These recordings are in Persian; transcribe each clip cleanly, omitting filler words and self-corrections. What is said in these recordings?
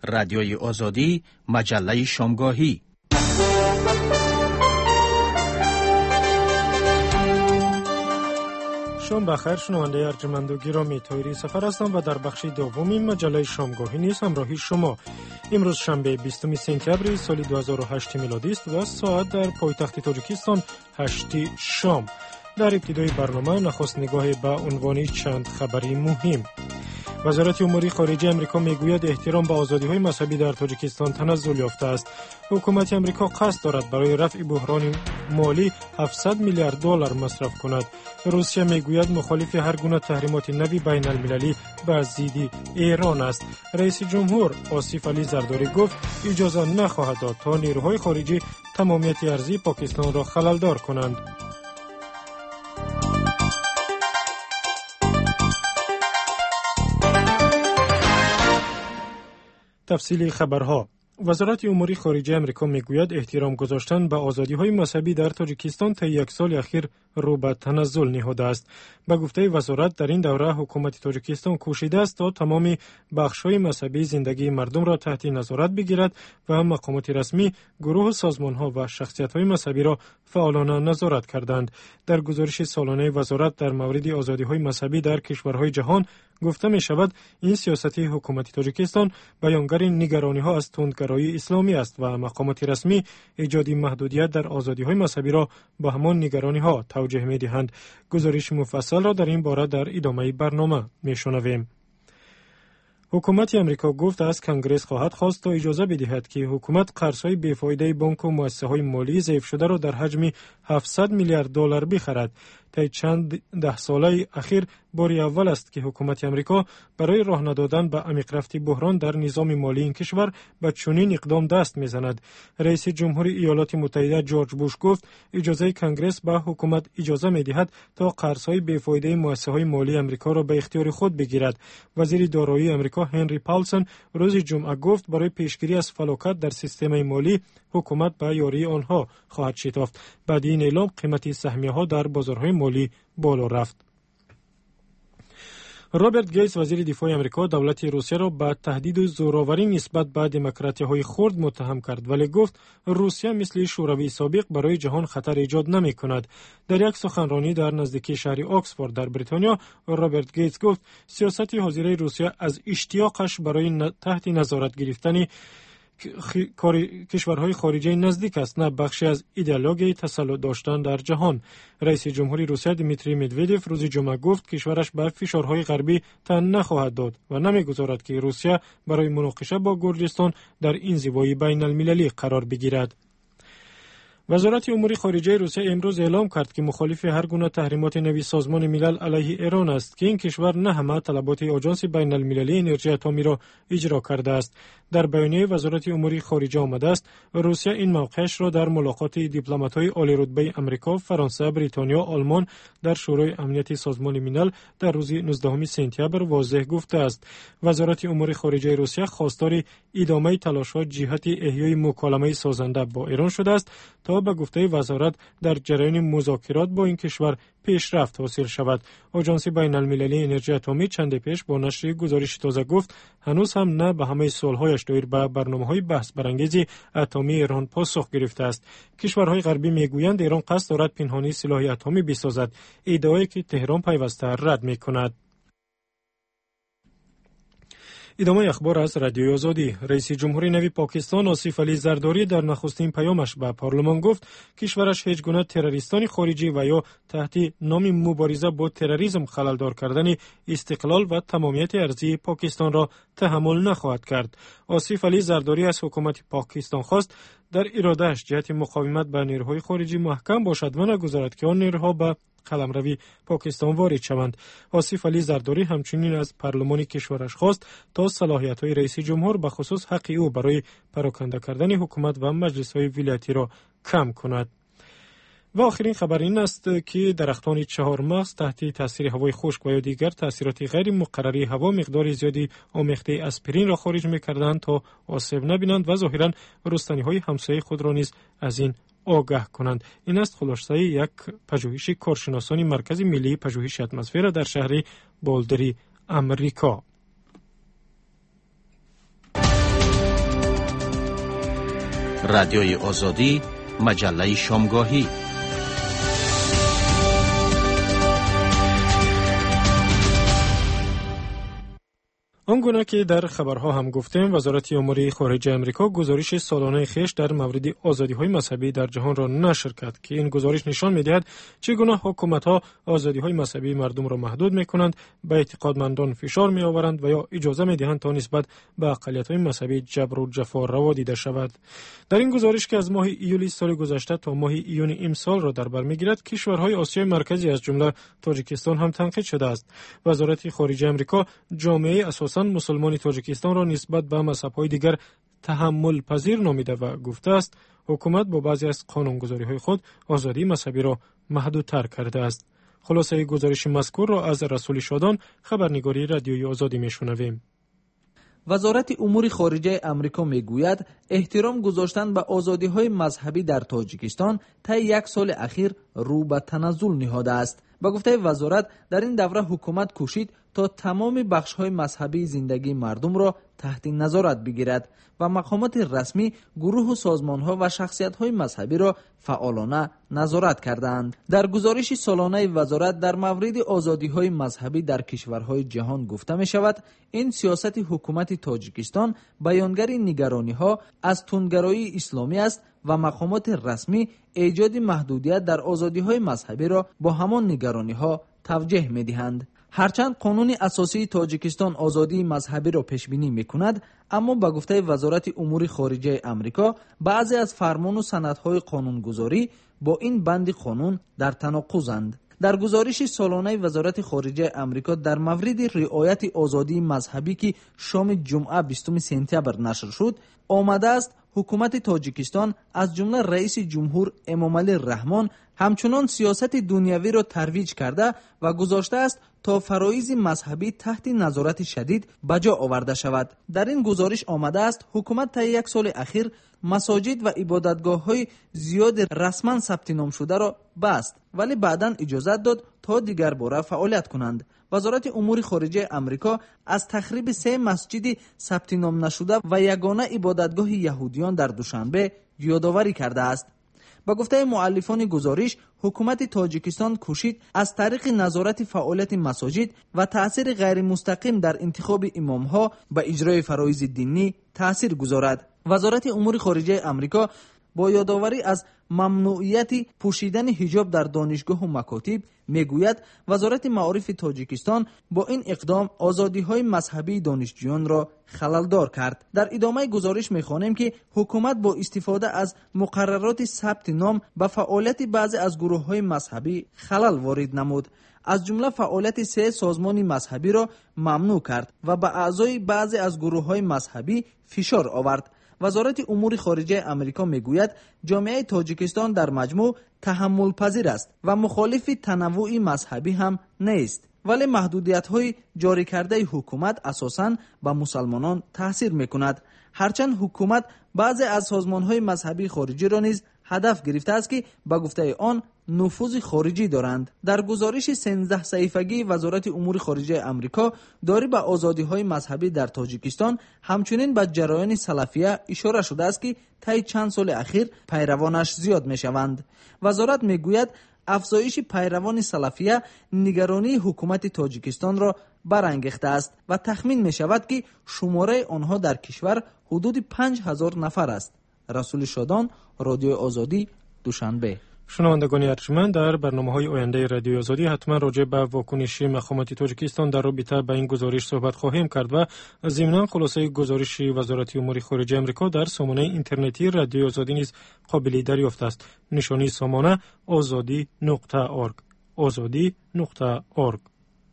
رادیوی آزادی، مجله شامگاهی. شام بخیر شنونده ارجمند و گرامی، طاهری سفر هستم و در بخش دوم مجله شامگاهی نیز همراهی شما. امروز شنبه 20 سپتامبر سال 2008 میلادی است و ساعت در پایتخت تاجیکستان 8 شام. در ابتدای برنامه نخست نگاه به عنوان چند خبری مهم. وزارت امور خارجه آمریکا میگوید احترام به آزادی‌های مذهبی در تاجیکستان تنزل یافته است. حکومت آمریکا قصد دارد برای رفع بحران مالی 700 میلیارد دلار مصرف کند. روسیه میگوید مخالف هر گونه تحریمات نوی بین المللی به ضد ایران است. رئیس جمهور آصف علی زرداری گفت اجازه نخواهد داد تا نیروهای خارجی تمامیت ارضی پاکستان را خلل‌دار کنند. تفصیل خبرها. وزارت امور خارجه آمریکا میگوید احترام گذاشتن به آزادی‌های مذهبی در تاجیکستان طی یک سال اخیر رو به تنزل نهاده است. به گفته وزارت در این دوره حکومت تاجیکستان کوشیده است تا تمام بخش‌های مذهبی زندگی مردم را تحت نظارت بگیرد و مقامات رسمی، گروه سازمان‌ها و شخصیت‌های مذهبی را فعالانه نظارت کردند. در گزارش سالانه وزارت در مورد آزادی‌های مذهبی در کشورهای جهان گفته می شود این سیاست حکومت تاجیکستان بیانگر نگرانی‌ها از تندگرایی اسلامی است و مقامات رسمی ایجاد محدودیت در آزادی‌های مذهبی را با همان نگرانی‌ها توجیه می‌دهند. گزارش مفصل را در این باره در ادامه برنامه می‌شنویم. حکومت آمریکا گفت از کنگره خواهد خواست تا اجازه بدهد که حکومت قرض‌های بی‌فایده بانک و مؤسسه‌های مالی ضعیف شده را در حجم 700 میلیارد دلار بخرد. طی چند ده ساله اخیر باری اول است که حکومت آمریکا برای راه ندادن به عمیق رفت بحران در نظام مالی این کشور به چنین اقدام دست می‌زند. رئیس جمهور ایالات متحده جورج بوش گفت اجازه کنگره به حکومت اجازه می‌دهد تا قرض‌های بی‌فایده مؤسسه‌های مالی آمریکا را به اختیار خود بگیرد. وزیر دارایی آمریکا هنری پاولسن روز جمعه گفت برای پیشگیری از فلاکت در سیستم مالی حکومت به یاری آنها خواهد شتافت. بعد این اعلام قیمت سهمیه‌ها در بازارهای مالی بالا رفت. رابرت گیتس وزیر دفاع آمریکا دولت روسیه را به تهدید و زورآوری نسبت به دموکراتی‌های خرد متهم کرد، ولی گفت روسیه مثل شوروی سابق برای جهان خطر ایجاد نمی‌کند. در یک سخنرانی در نزدیکی شهر آکسفورد در بریتانیا، رابرت گیتس گفت سیاست حاضره روسیه از اشتیاقش برای تحت نظارت گرفتن کشورهای خارجی نزدیک است، نه بخشی از ایدئولوژی تسلط داشتن در جهان. رئیس جمهوری روسیه دیمیتری مدودوف روز جمعه گفت کشورش به فشارهای غربی تن نخواهد داد و نمیگذارد که روسیه برای مناقشه با گرجستان در انزوای بین المللی قرار بگیرد. وزارت امور خارجه روسیه امروز اعلام کرد که مخالف هر گونه تحریمات نوی سازمان ملل علیه ایران است که این کشور نه همه طلبات آژانس بین المللی انرژی اتمی را اجرا کرده است. در بیانیه وزارت امور خارجه آمده است روسیه این موقعش را در ملاقات دیپلمات‌های عالی رتبه آمریکا، فرانسه، بریتانیا، آلمان در شورای امنیت سازمان ملل در روز 19 سپتامبر واضح گفته است. وزارت امور خارجه روسیه خواستار ادامه تلاش‌ها جهت احیای مکالمه سازنده با ایران شده است تا به گفته وزارت در جریان مذاکرات با این کشور پیشرفت حاصل شود. آژانس بین المللی انرژی اتمی چند پیش با نشر گزارش تازه گفت هنوز هم نه به همه سوال‌هایش دایر به برنامه‌های بحث برانگیز اتمی ایران پاسخ گرفته است. کشورهای غربی میگویند ایران قصد دارد پنهانی سلاح اتمی بسازد، ادعایی که تهران پیوسته رد می‌کند. ادامه اخبار از رادیوی آزادی. رئیس جمهور نوی پاکستان آصف علی زرداری در نخستین پیامش به پارلمان گفت کشورش هیچ گونه تروریستان خارجی و یا تحت نام مبارزه با تروریسم خلل‌دار کردن استقلال و تمامیت ارضی پاکستان را تحمل نخواهد کرد. آصف علی زرداری از حکومت پاکستان خواست در ارادهش جهت مقاومت به نیروهای خارجی محکم باشد و نگذارد که آن نیروها به قلمروی پاکستان وارد شوند. آصف علی زرداری همچنین از پارلمان کشورش خواست تا صلاحیت‌های رئیس جمهور به خصوص حق او برای پراکنده کردن حکومت و مجلس‌های ولایتی را کم کند. و آخرین خبر این است که درختان 4 مغز تحت تاثیر هوای خشک و یا دیگر تاثیرات غیر مقرری هوا مقدار زیادی آمیخته اسپرین را خارج می‌کردند تا آسیب نبینند و ظاهراً رستنی‌های همسایه خود را نیز از این آگاه کنند. این است خلاصه یک پژوهش کارشناسان مرکز ملی پژوهش اتمسفر در شهر بولدری، امریکا. رادیوی آزادی، مجله شامگاهی. آنگونه که در خبرها هم گفتیم، وزارت امور خارجه آمریکا گزارش سالانه خویش در مورد آزادی‌های مذهبی در جهان را نشر کرد که این گزارش نشان می‌دهد چگونه حکومت‌ها آزادی‌های مذهبی مردم را محدود می‌کنند، به اعتقادمندان فشار می‌آورند و یا اجازه می‌دهند تا نسبت به اقلیت‌های مذهبی جبر و جفا روا دیده شود. در این گزارش که از ماه ایولی سال گذشته تا ماه ایون امسال را در بر می‌گیرد، کشورهای آسیای مرکزی از جمله تاجیکستان هم تنقید شده است. وزارت خارجه آمریکا جامعه مسلمان تاجیکستان را نسبت به مذهب‌های دیگر تحمل پذیر نامیده و گفته است حکومت با بعضی از قانونگذاری‌های خود آزادی مذهبی را محدودتر کرده است. خلاصه گزارش مذکور را از رسول شادان، خبرنگاری رادیوی آزادی میشنویم. وزارت امور خارجه آمریکا میگوید احترام گذاشتن به آزادی‌های مذهبی در تاجیکستان طی یک سال اخیر رو به تنزل نهاده است. با گفته وزارت در این دوره حکومت کوشید تا تمام بخش‌های مذهبی زندگی مردم را تحت نظارت بگیرد و مقامات رسمی گروه و سازمان‌ها و شخصیت‌های مذهبی را فعالانه نظارت کردند. در گزارش سالانه وزارت در مورد آزادی‌های مذهبی در کشورهای جهان گفته می‌شود این سیاست حکومت تاجیکستان بیانگر نگرانی‌ها از تندگرایی اسلامی است و مقامات رسمی ایجاد محدودیت در آزادی‌های مذهبی را با همان نگرانی‌ها توجیه می‌دهند. هرچند قانون اساسی تاجیکستان آزادی مذهبی را پیش بینی می‌کند، اما با گفته وزارت امور خارجه آمریکا بعضی از فرمان و سندهای قانونگذاری با این بند قانون در تناقضند. در گزارش سالانه وزارت خارجه آمریکا در مورد رعایت آزادی مذهبی که شام جمعه 20 سپتامبر نشر شد، آمده است حکومت تاجیکستان از جمله رئیس جمهور امامعلی رحمان همچنان سیاست دنیوی را ترویج کرده و گذاشته است تا فرایض مذهبی تحت نظارت شدید بجا آورده شود. در این گزارش آمده است حکومت طی یک سال اخیر مساجد و عبادتگاه‌های زیاد رسما ثبت نام شده را بست، ولی بعداً اجازه داد تا دیگر باره فعالیت کنند. وزارت امور خارجه آمریکا از تخریب 3 مسجد ثبت نام نشده و یگانه عبادتگاه یهودیان در دوشنبه یادآوری کرده است. با گفته مؤلفان گزارش، حکومت تاجیکستان کوشید از طریق نظارت فعالیت مساجد و تأثیر غیر مستقیم در انتخاب امامها به اجرای فرایض دینی تأثیر گذارد. وزارت امور خارجه آمریکا با یادآوری از ممنوعیت پوشیدن حجاب در دانشگاه و مکاتب میگوید وزارت معارف تاجیکستان با این اقدام آزادی‌های مذهبی دانشجویان را خلل‌دار کرد. در ادامه گزارش می‌خوانیم که حکومت با استفاده از مقررات ثبت نام به فعالیت بعضی از گروه‌های مذهبی خلل وارد نمود. از جمله فعالیت 3 سازمان مذهبی را ممنوع کرد و به اعضای بعضی از گروه‌های مذهبی فشار آورد. وزارت امور خارجه آمریکا میگوید جامعه تاجیکستان در مجموع تحمل پذیر است و مخالف تنوع مذهبی هم نیست، ولی محدودیت‌های جاری کرده حکومت اساساً به مسلمانان تاثیر می‌کند. هرچند حکومت بعضی از سازمان‌های مذهبی خارجی را نیز هدف گرفته است که به گفته آن نفوذ خارجی دارند. در گزارش 13 صفحه‌ای وزارت امور خارجه آمریکا داری به آزادی‌های مذهبی در تاجیکستان همچنین به جریان سلفیه اشاره شده است که طی چند سال اخیر پیروانش زیاد می‌شوند. وزارت می‌گوید افزایش پیروان سلفیه نگرانی حکومت تاجیکستان را برانگیخته است و تخمین می‌شود که شماره آنها در کشور حدود 5000 نفر است. رسول شادان، رادیو آزادی، دوشنبه. شنوندگان ارجمند، در برنامه‌های آینده رادیو آزادی حتما راجع به واکنش مقامات تاجیکستان در رابطه با این گزارش صحبت خواهیم کرد و ضمناً خلاصه گزارش وزارت امور خارجه آمریکا در سامانه اینترنتی رادیو آزادی نیز قابل دریافت است. نشانی سامانه azadi.org azadi.org.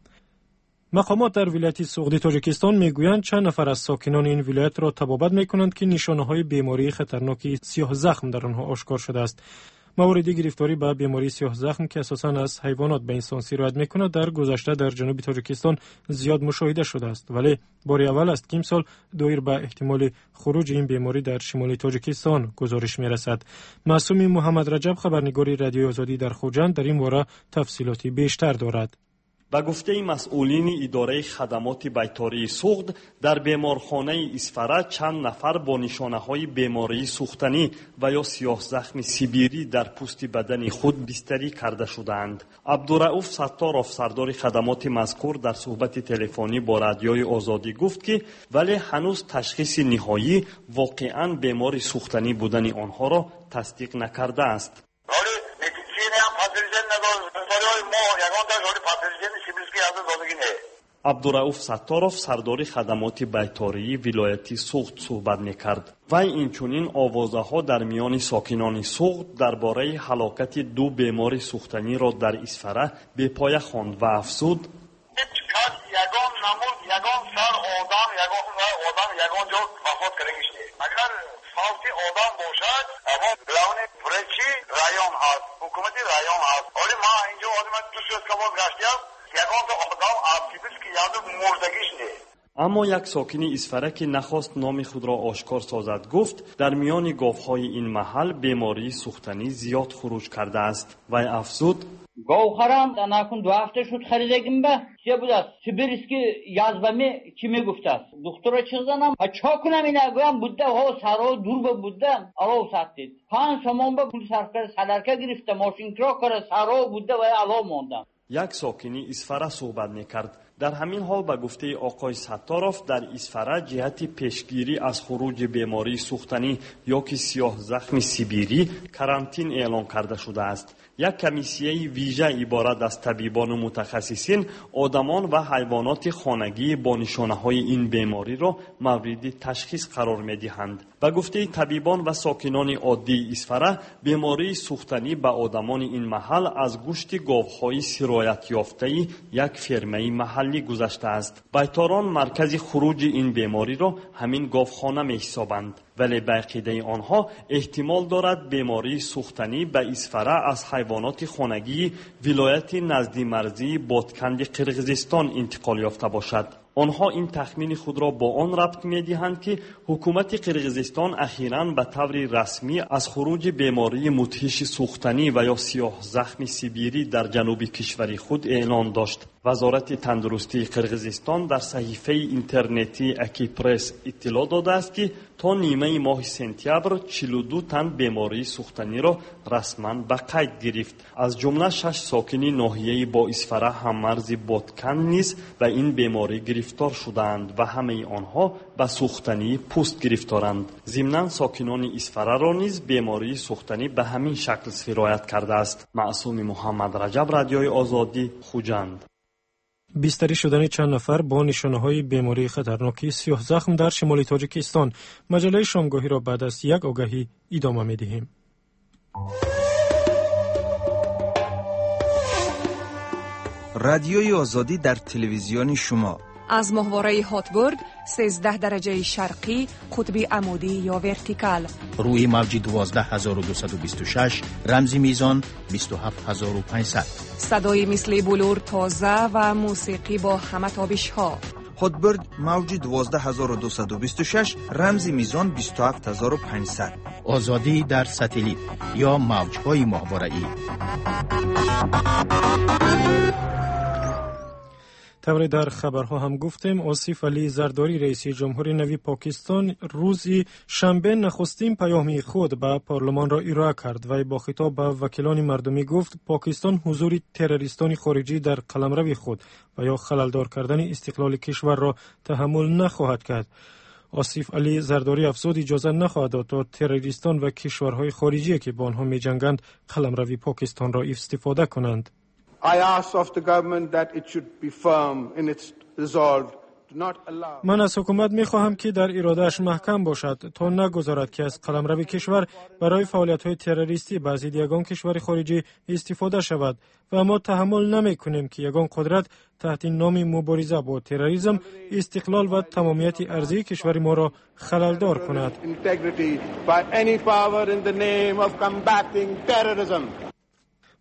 مقامات در ولایت سوغدی تاجیکستان میگویند چند نفر از ساکنان این ولایت را تبابت میکنند که نشانه‌های بیماری خطرناک سیاه زخم در آنها آشکار شده است. موارد گرفتاری به بیماری سیاه زخم که اساساً از حیوانات به انسان سرایت میکند در گذشته در جنوب تاجیکستان زیاد مشاهده شده است، ولی بار اول است که امسال دایر به احتمال خروج این بیماری در شمال تاجیکستان گزارش میرسد. معصوم محمد رجب، خبرنگار رادیو آزادی در خوجند، در این باره تفصیلاتی بیشتر دارد. به گفته مسئولین اداره خدمات بیطاری سوخت، در بیمارخانه اسفره چند نفر با نشانه‌های بیماری سوختنی و یا سیاه زخم سیبیری در پوست بدن خود بستری کرده شدند. عبدالرؤوف ستارов سردار خدمات مذکور در صحبت تلفنی با رادیوی آزادی گفت که ولی هنوز تشخیص نهایی واقعاً بیماری سوختنی بودن آنها را تصدیق نکرده است. عبدالرؤوف ستارov سردار خدمات بیطاری ولایت سوخت صحبت میکرد. وی اینچنین آوازه‌ها در میان ساکنان سوخت درباره هلاکت دو بیمار سوختنی را در اسفره به پای خواند و افزود: یگان نمود، یگان سر آدم، یگان جا وفات کرده. اگر فوتی آدم باشد، اما بلون پرچی رایون هست، حکومتی رایون هست. ولی ما اینجا آدم تو شد که باز گشتیم، یگان تو آدم آبتیبیست که یاد مردگیش نه. اما یک ساکن اسفره که نخواست نام خود را آشکار سازد گفت در میان گاوهای این محل بیماری سوختنی زیاد خروج کرده است. و افزود: گاو خرم نکن 2 هفته شد خریدگیم به چه بود است سیبریسکی یازبمی کی میگفت است دکتر چه زنم چا کنم اینا گویم بوده ها سرا دور بودم الا ساعتید 5 تومان به پول صرف کرد سلرکه گرفته ماشین کرا کرد سرا بوده و الا موندم. یک ساکنی اسفره صحبت میکرد. در همین حال به گفته آقای ستارov در اسفره جهت پیشگیری از خروج بیماری سوختنی یا که سیاه زخم سیبیری کرانتین اعلان کرده شده است. یک کمیسیه ویژه عبارت از طبیبان و متخصصین آدمان و حیوانات خانگی با نشانه‌های این بیماری را مورد تشخیص قرار می‌دهند. به گفته طبیبان و ساکنان عادی اسفره بیماری سوختنی به آدمان این محل از گوشت گاوهای سرایت یافته یک فرمه محلی گذشته است. بیطاران مرکز خروج این بیماری را همین گاوخانه می‌حسابند. ولی به عقیده آنها احتمال دارد بیماری سوختنی به اسفره از حیوانات خانگی ولایت نزدی مرزی بادکند قرقیزستان انتقال یافته باشد. آنها این تخمین خود را با آن ربط می‌دهند که حکومت قرقیزستان اخیراً به طور رسمی از خروج بیماری مدهش سوختنی و یا سیاه زخم سیبیری در جنوب کشور خود اعلان داشت. وزارت تندرستی قرقیزستان در صحیفه اینترنتی اکیپرس اطلاع داده است که تا نیمه ماه سپتامبر 42 تن بیماری سوختنی را رسما به قید گرفت. از جمله 6 ساکن ناحیه با اسفره هممرز بادکند نیز به این بیماری گرفتار شدند و همه آنها به سوختنی پوست گرفتارند. ضمناً ساکنان اسفره را نیز بیماری سوختنی به همین شکل سرایت کرده است. معصوم محمد رجب، رادیوی آزادی، خوجند. بستری شدن چند نفر با نشانه‌های بیماری خطرناکی سیاه زخم در شمال تاجیکستان. مجله شامگاهی را بعد از یک آگهی ادامه می‌دهیم. رادیوی آزادی در تلویزیون شما از ماهواره هاتبورگ 13 درجه شرقی قطبی عمودی یا ورتیکال روی موج 12226 رمزی میزان 27500 صدای مثل بلور تازه و موسیقی با همه تابش ها. هاتبورگ موج 12226 رمزی میزان 27500 آزادی در ساتلیت یا موج‌های ماهواره‌ای. طبعا در خبرها هم گفتیم آصف علی زرداری رئیس جمهوری نوی پاکستان روز شنبه نخستین پیام خود به پارلمان را ارائه کرد و با خطاب به وکیلان مردمی گفت پاکستان حضور تروریستان خارجی در قلمرو خود و یا خللدار کردن استقلال کشور را تحمل نخواهد کرد. آصف علی زرداری افزود اجازه نخواهد داد تا تروریستان و کشورهای خارجی که با آنها می‌جنگند قلمرو پاکستان را استفاده کنند. I ask of the government that it should be firm in its resolve to not allow. من از حکومت می‌خواهم که در اراده‌اش محکم باشد تا نگذارد که از قلمرو کشور برای فعالیت‌های تروریستی بعضی یگان کشور خارجی استفاده شود و ما تحمل نمی‌کنیم که یگان قدرت تحت نام مبارزه با تروریسم استقلال و تمامیت ارضی کشور ما را خلل‌دار کند.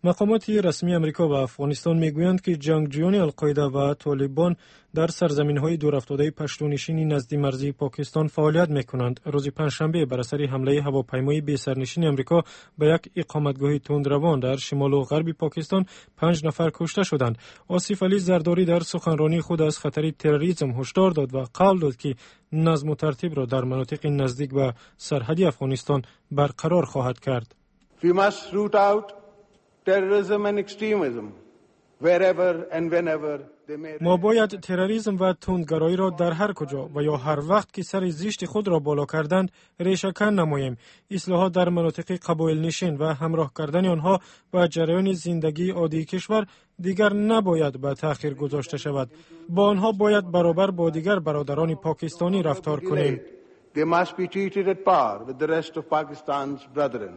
مقامات رسمی امریکا و افغانستان میگویند که جنگجویان القاعده و طالبان در سرزمین‌های دورافتاده پشتونشینی نزد مرزی پاکستان فعالیت می‌کنند. روز پنجشنبه بر اثر حمله هواپیمای بی سرنشین امریکا به یک اقامتگاه تندروان در شمال و غرب پاکستان 5 نفر کشته شدند. آصف علی زرداری در سخنرانی خود از خطر تروریسم هشدار داد و قول داد که نظم و ترتیب را در مناطق نزدیک به سرحدی افغانستان برقرار خواهد کرد. We must root out terrorism and extremism wherever and whenever they may. ما باید تروریسم و تندگرایی را در هر کجا و یا هر وقت که سر زیشت خود را بالا کردند ریشه‌کن نماییم. اصلاحات در مناطق قبایل نشین و همراه کردن آنها با جریان زندگی عادی کشور دیگر نباید به تأخیر گذاشته شود. با آنها باید برابر با دیگر برادران پاکستانی رفتار کنیم. They must be treated at par with the rest of Pakistan's brethren.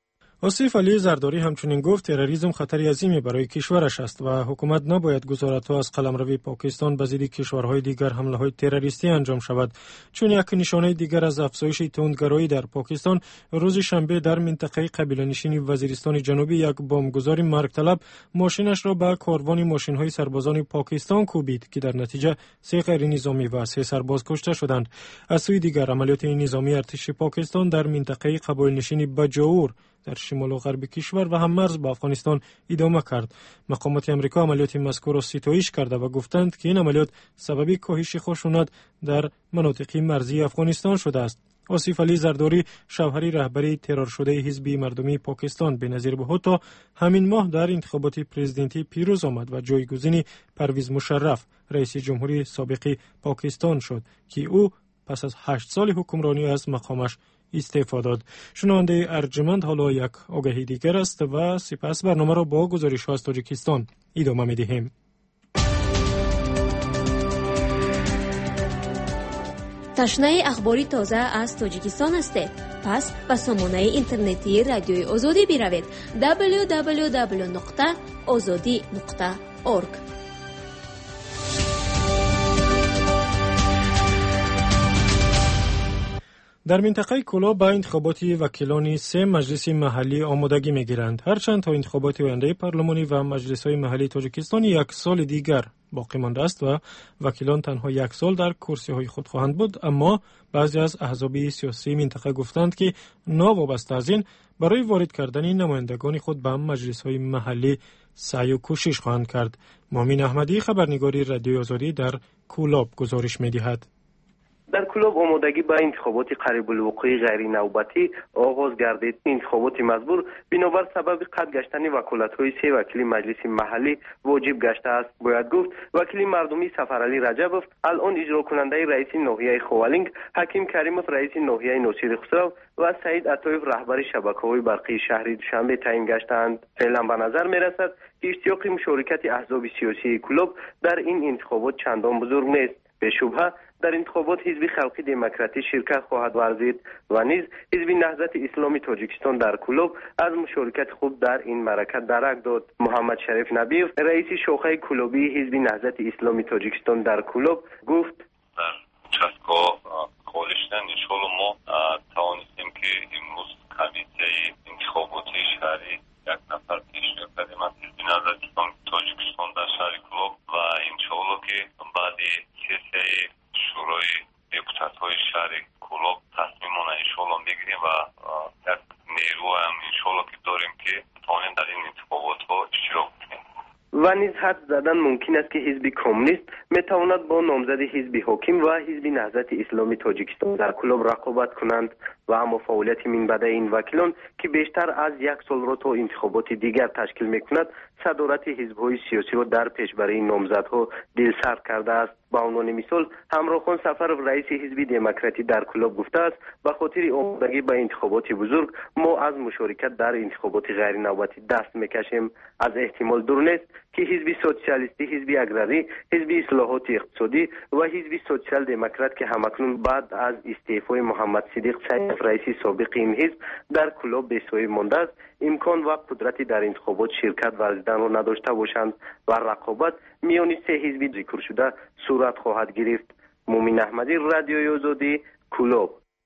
آصف علی زرداری همچنین گفت تروریسم خطری عظیمی برای کشورش است و حکومت نباید گزارت‌ها از قلمروی پاکستان به ضد کشورهای دیگر حمله‌های تروریستی انجام شود. چون یک نشانه دیگر از افزایش تندگرایی در پاکستان، روز شنبه در منطقه قبیله‌نشین وزیرستان جنوبی یک بمبگذار مرگ‌طلب ماشینش را به کاروان ماشین‌های سربازان پاکستان کوبید که در نتیجه 3 غیر نظامی و 3 سرباز کشته شدند. از سوی دیگر عملیات نظامی ارتش پاکستان در منطقه قبایل‌نشین بجاور در شمال و غرب کشور و هم مرز با افغانستان ادامه کرد. مقامات امریکا عملیات مذکور را ستایش کرده و گفتند که این عملیات سبب کاهش خشونت در مناطق مرزی افغانستان شده است. آصف علی زرداری شوهری رهبری ترور شده حزب مردمی پاکستان بنظیر بهوتو همین ماه در انتخابات پرزیدنتی پیروز آمد و جایگزین پرویز مشرف رئیس جمهوری سابق پاکستان شد که او پس از 8 سال حکمرانی از مقامش استعفا داد. شنونده ارجمند حالا یک آگهی دیگر است و سپس برنامه را با گزارش ها از تاجیکستان ادامه می دهیم. تشنه اخباری تازه از تاجیکستان هستید؟ پس به سامانه اینترنتی رادیوی آزادی بروید www.azadi.org. در منطقه کولاب به انتخابات وکیلان 3 مجلس محلی آمادگی می‌گیرند. هرچند تا انتخابات آینده پارلمانی و مجلس‌های محلی تاجیکستان 1 سال دیگر باقی مانده است و وکیلان تنها 1 سال در کرسی‌های خود خواهند بود، اما بعضی از احزاب سیاسی منطقه گفتند که ناوابسته از این برای وارد کردن نمایندگان خود به مجلس‌های محلی سعی و کوشش خواهند کرد. مامین احمدی خبرنگاری رادیوی آزادی در کولاب گزارش می‌دهد. در کلوب آمادگی به انتخابات قریب الوقوع غیر نوبتی آغاز گردید. انتخابات مزبور بنابر سبب قطع گشتن وکالت‌های 3 وکیل مجلس محلی واجب گشته است. باید گفت وکیل مردمی سفرعلی رجبوف الان اجرا کننده رئیس ناحیه خوالینگ، حکیم کریموف رئیس ناحیه ناصر خسرو و سعید عطایف رهبر شبکه‌های برقی شهر دوشنبه تعیین گشتند. فعلا به نظر می‌رسد که اشتیاق مشارکت احزاب سیاسی کلوب در این انتخابات چندان بزرگ نیست. به شبهه در انتخابات حزب خلقی دموکراتی شرکت خواهد ورزید و نیز حزب نهضت اسلامی تاجیکستان در کلوب از مشارکت خود در این معرکه درک داد. محمد شریف نبیوف رئیس شاخه کلوبی حزب نهضت اسلامی تاجیکستان در کلوب گفت در چسکا خالشتن انشالله ما توانستیم که امروز کمیته انتخاباتی شهری 1 نفر پیشنهاد کردیم از حزب نهضت اسلامی تاجیکستان در شهر کلوب و انشالله که بعد سیاسی شورای دپوتات‌های شهر کلوب تصمیمونه انشالله میگیریم و یک نیرو هم انشالله که داریم که توانیم در این انتخابات ها اشتراک کنیم. و نیز حد زدن ممکن است که حزب کمونیست میتواند با نامزد حزب حاکم و حزب نهضت اسلامی تاجیکستان در کلوب رقابت کنند و اما فعالیت من بعد این وکیلان که بیشتر از 1 سال را تا انتخابات دیگر تشکیل میکند صدارت حزب‌های سیاسی را در پیش برای نامزدها دلسرد کرده است. با عنوان مثال همراهخان سفرов رئیس حزب دموکراتی در کلوب گفته است به خاطر آمادگی به انتخابات بزرگ ما از مشارکت در انتخابات غیر نوبتی دست میکشیم. از احتمال دور نیست که حزب سوسیالیستی، حزب اگراری، حزب اصلاحات اقتصادی و حزب سوسیال دموکرات که همکنون بعد از استعفای محمد صدیق سیف رئیس سابق این حزب در کلوب به سوی مانده است امکان و قدرتی در انتخابات شرکت ورزیدن را نداشته باشند و رقابت میان 3 حزب ذکر شده صورت خواهد گرفت. مومین احمدی رادیوی آزادی کلوب.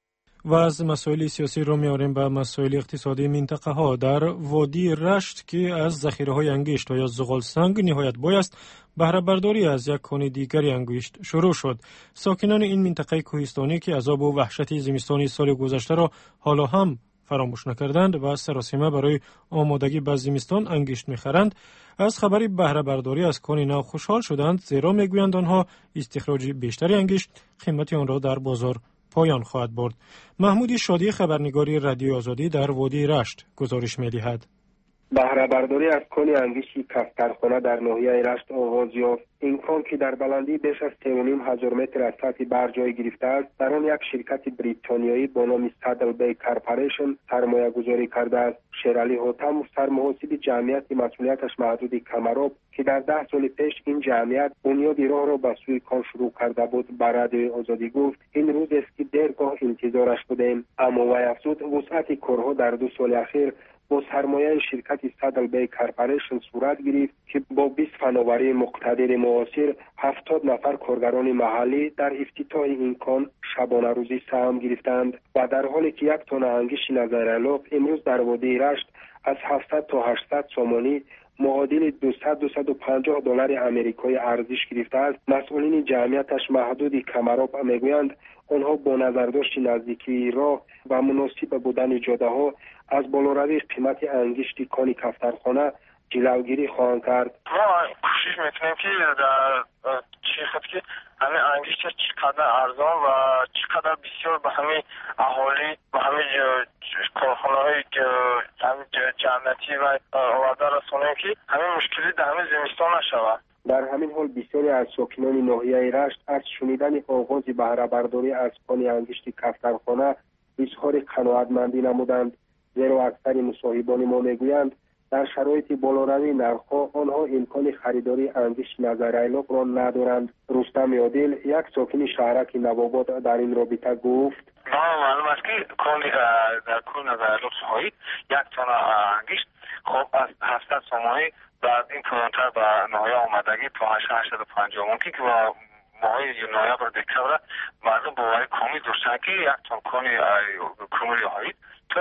و از مسائل سیاسی رو میاریم به مسائل اقتصادی منطقه ها. در وادی رشت که از ذخیره های انگشت و یا زغال سنگ نهایت بایست، بهره برداری از یک کان دیگری انگشت شروع شد. ساکنان این منطقه کوهستانی که عذاب و وحشت زمستان سال گذشته را حالا هم فراموش نکردند و سراسیمه برای آمادگی به زمستان انگشت می‌خرند، از خبری بهره برداری از کان نو خوشحال شدند، زیرا میگویند آنها استخراج بیشتری انگشت قیمت آن را در بازار پایان خواهد برد. محمود شادی، خبرنگاری رادیوی آزادی، در وادی رشت گزارش می‌دهد. بهره برداری از کان انگشت کفترخانه در ناحیه رشت آغاز یافت. این کان که در بلندی بیش از 3.5 متر از سطح بر جای گرفته است، در آن یک شرکت بریتانیایی با نام سادل بی کارپوریشن سرمایه گذاری کرده است. شیرعلی حاتم، سرمحاسب جمعیت مسئولیتش محدود کمراب، که در 10 سال پیش این جمعیت بنیاد راه را به سوی کان شروع کرده بود، به رادیوی آزادی گفت این روز است که دیرگاه انتظارش بودیم. اما وی افزود وسعت کارها در 2 سال اخیر با سرمایه شرکت سادل بی کارپوریشن صورت گرفت که با 20 فناوری مقتدر معاصر 70 نفر کارگران محلی در افتتاح این کان شبانه روزی سهم گرفتند و در حالی که 1 تن انگشت نظرعلاق امروز در وادی رشت از 700 تا 800 سومانی معادل 200-250 دلار آمریکایی ارزش گرفته است، مسئولین جمعیتش محدود کمراب میگویند آنها با نظرداشت نزدیکی راه و مناسب بودن جاده ها از بالاروی قیمت انگشت کان کفترخانه جلوگیری خواهند کرد. ما کوشش میکنیم که در چیخت که همه انگشت چقدر ارزان و چقدر بسیار به همه اهالی و همه کارخانه های جمعیتی و آورده رسانیم که همه مشکلی در همه زمستان نشود. در همین حال بسیاری از ساکنان ناحیه رشت از شنیدن آغاز بهره برداری از کان انگشت کفترخانه اظهار قناعتمندی نمودند، زیرا اکثر مصاحبان ما میگویند در شرایط بالاروی نرخ‌ها آنها امکان خریداری انگشت نظرعلاق را ندارند. رستم عادل، یک ساکن شهرک نوآباد، در این رابطه گفت معلوم است که در کان نظرعلاق شاهید 1 تن انگشت خب از 700 سومانی بعد این کلانتر به نهایه آمدگی تا 850 ممکن که با ماهای نوامبر دکتر مردم باوری کامل داشتن که 1 تن کان کمری هایید تا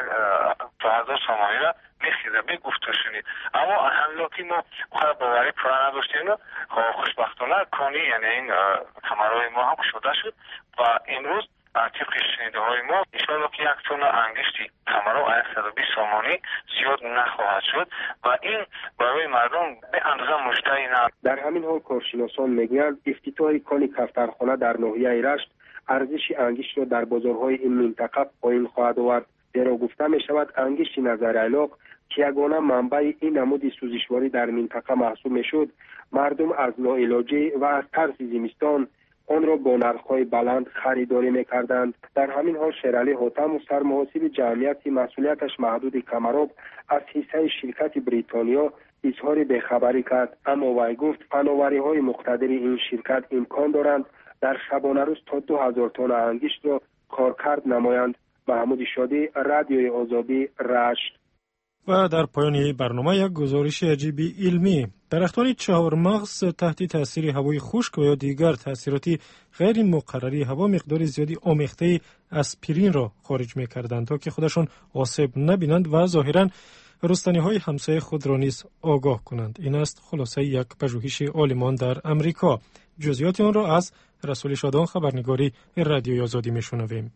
1000 سومانی را میخیزه به گفته شنید. اما هملاکی ما باوری پرا نداشتیم و خوشبختانه کانی یعنی این کمرهای ما هم شده شد و امروز طبق شنیده های ما انشاءالله که 1 تن انگشتی کمرها 120 سومانی زیاد نخواهد شد و این برای مردم به اندازه مشتری نه. در همین حال کارشناسان میگویند افتتاح کان کفترخانه در ناحیه رشت ارزش انگشت را در بازارهای این منطقه پایین خواهد آورد، زیرا گفته می شود انگشت نظرعلاق که یگانه منبع این نمود سوزشواری در منطقه محسوب می شد، مردم از ناعلاجی و از ترس زمستان آن را با نرخ‌های بلند خریداری می‌کردند. در همین حال شیرعلی حاتم، سرمحاسب جمعیت مسئولیتش محدود کمراب، از حصه شرکت بریتانیا اظهار بیخبری کرد، اما وی گفت فناوری‌های مقتدر این شرکت امکان دارند در شبانه روز تا 2000 تن انگشت را کارکرد نمایند. محمود شادی، رادیوی آزادی، رشت. و در پایان برنامه یک گزارش عجیبی علمی. درختان چهارمغز تحت تاثیر هوای خشک و یا دیگر تاثیرات غیر مقرری هوا مقدار زیادی آمیخته آسپرین را خارج می‌کردند تا که خودشان آسیب نبینند و ظاهراً رستنی‌های همسایه خود را نیز آگاه کنند. این است خلاصه یک پژوهش عالمان در امریکا. جزئیات آن را از رسول شادان، خبرنگاری رادیوی آزادی می‌شنویم.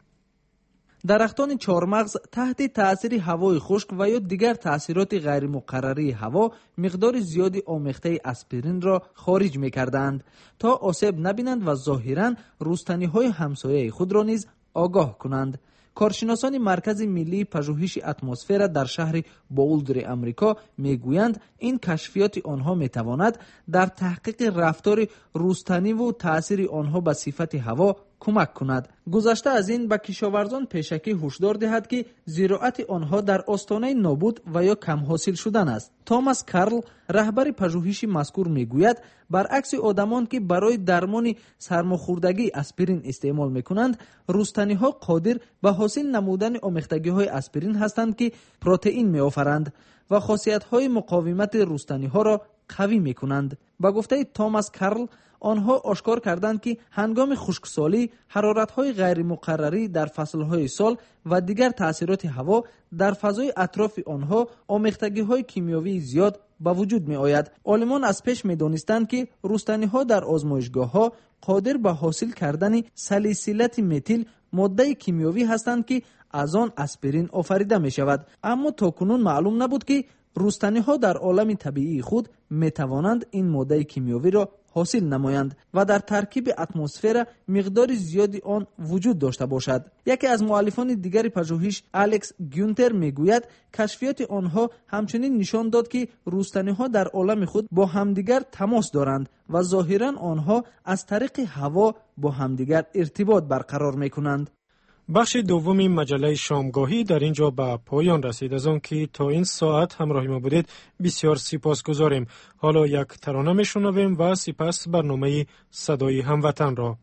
درختان چهارمغز تحت تأثیر هوای خشک و یا دیگر تأثیرات غیر مقرری هوا مقدار زیادی آمیخته آسپرین را خارج می‌کردند تا آسیب نبینند و ظاهراً رستنی‌های همسایه خود را نیز آگاه کنند. کارشناسان مرکز ملی پژوهش اتمسفر در شهر بولدر امریکا میگویند این کشفیات آنها میتواند در تحقیق رفتار رستنی و تأثیر آنها به صفت هوا کمک کند. گذشته از این به کشاورزان پیشکی هشدار دهد که زراعت آنها در آستانه نابود و یا کم حاصل شدن است. توماس کارل، رهبر پژوهش مذکور میگوید برعکس آدمان که برای درمان سرماخوردگی آسپرین استعمال میکنند، رستنی ها قادر به حاصل نمودن آمیختگی های آسپرین هستند که پروتئین میآفرند و خاصیت های مقاومت رستنی ها را قوی میکنند. با گفته توماس کارل، آنها آشکار کردند که هنگام خشکسالی حرارت‌های غیر مقرری در فصل‌های سال و دیگر تأثیرات هوا در فضای اطراف آنها آمیختگی‌های کیمیایی زیاد به وجود می‌آید. عالمان از پیش می‌دانستند که رستنی‌ها در آزمایشگاه‌ها قادر به حاصل کردن سالیسیلت متیل ماده کیمیایی هستند که از آن آسپرین آفریده می‌شود، اما تاکنون معلوم نبود که رستنی‌ها در عالم طبیعی خود می‌توانند این ماده کیمیایی را حاصل نمایند و در ترکیب اتمسفر مقدار زیادی آن وجود داشته باشد. یکی از مؤلفان دیگر پژوهش الکس گیونتر میگوید کشفیات آنها همچنین نشان داد که رستنی‌ها در عالم خود با همدیگر تماس دارند و ظاهراً آنها از طریق هوا با همدیگر ارتباط برقرار می‌کنند. بخش دوم مجله شامگاهی در اینجا به پایان رسید. از آن که تا این ساعت همراه ما بودید بسیار سپاسگزاریم. حالا یک ترانه میشنویم و سپس برنامه صدای هموطن را.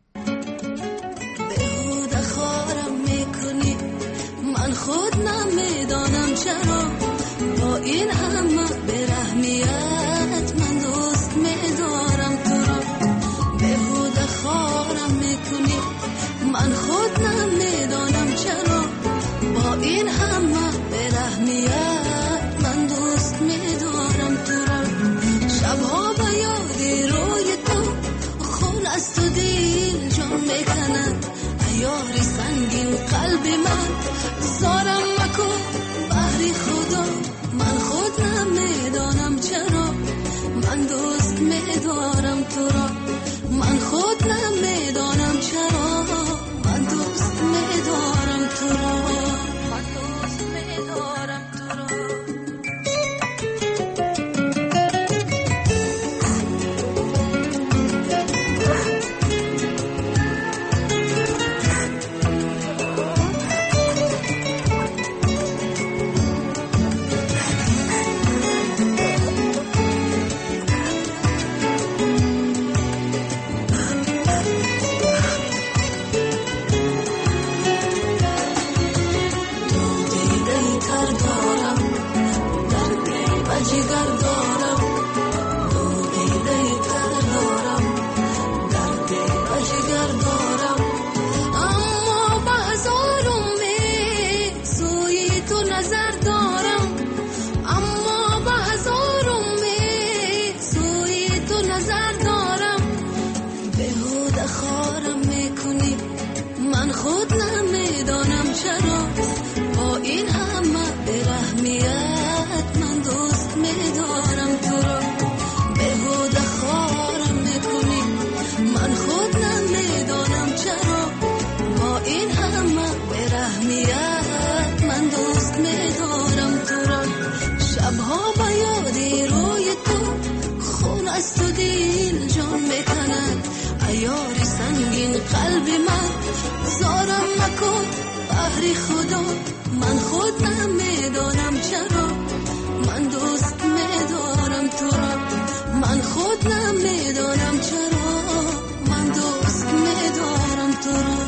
بهوده خارم میکنی، من خود نمیدانم چرا با این همه برحمیت من دوست میدارم تو را. بهوده خارم میکنی، من خود نمیدانم چرا با این همه برحمیت من دوست میدارم تو را. شبها به یاد روی تو خون از تو دل جان میکند، ایاری سنگین قلب من زارم مکن بحری خدا. من خود نمیدانم چرا من دوست میدارم تو را. من خود نمیدانم چرا من دوست میدارم تو را. من دوست میدارم تو را. قلب من زارم مکن بحری خدا. من خود نمیدانم چرا من دوست میدارم تو را. من خود نمیدانم چرا من دوست میدارم تو را.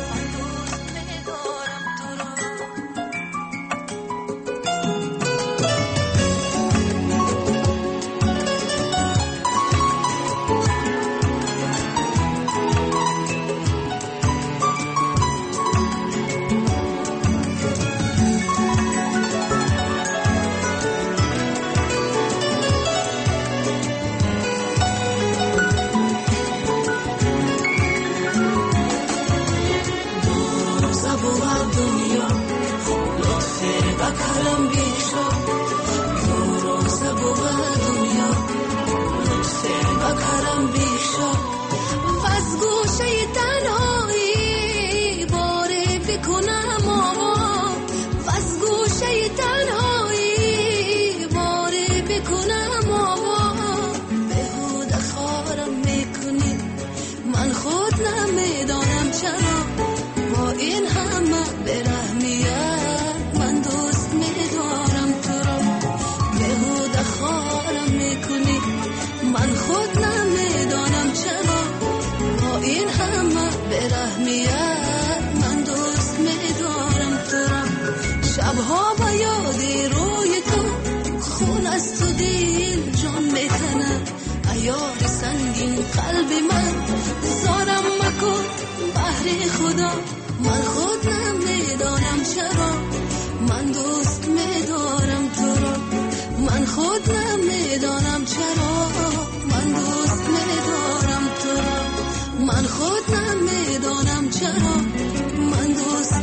شبها با یاد روی تو خون از تو دل جان میکند، ایار سنگین قلب من زارم مکن بهر خدا من خود نمیدانم چرا من دوست میدارم تو را من خود نمیدانم چرا من دوست میدارم تو را من خود نمیدانم چرا من دوست